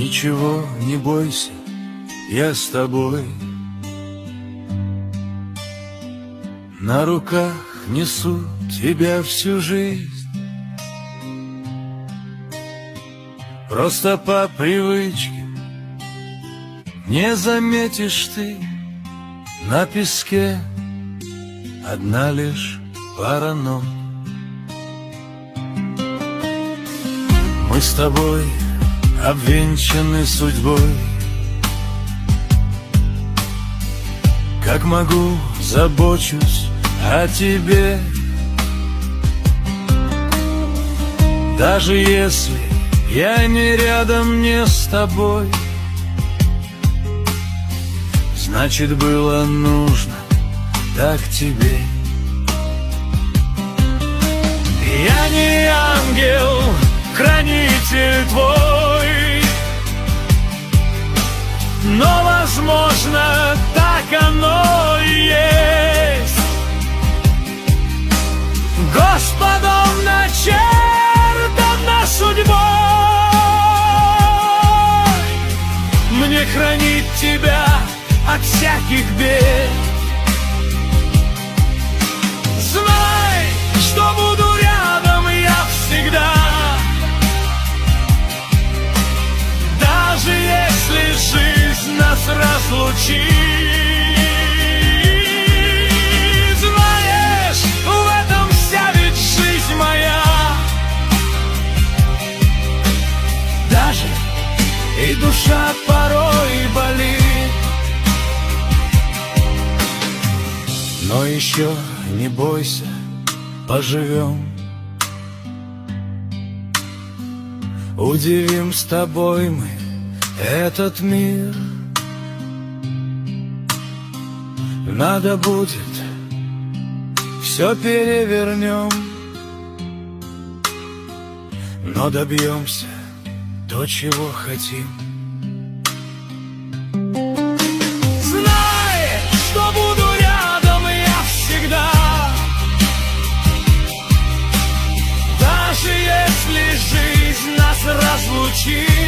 Ничего не бойся, я с тобой. На руках несу тебя всю жизнь. Просто по привычке не заметишь ты на песке одна лишь пара ног. Мы с тобой обвенчаны судьбой. Как могу, забочусь о тебе. Даже если я не рядом, не с тобой, значит, было нужно так тебе. Я не ангел, хранитель твой, но, возможно, так оно и есть. Господом начертано судьбой мне хранить тебя от всяких бед. Знай, что буду рядом я всегда, даже если жизнь нас разлучит. Знаешь, в этом вся ведь жизнь моя. Даже и душа порой болит, но еще не бойся, поживем. Удивим с тобой мы этот мир. Надо будет, все перевернем, но добьемся то, чего хотим. Знай, что буду рядом я всегда, даже если жизнь нас разлучит.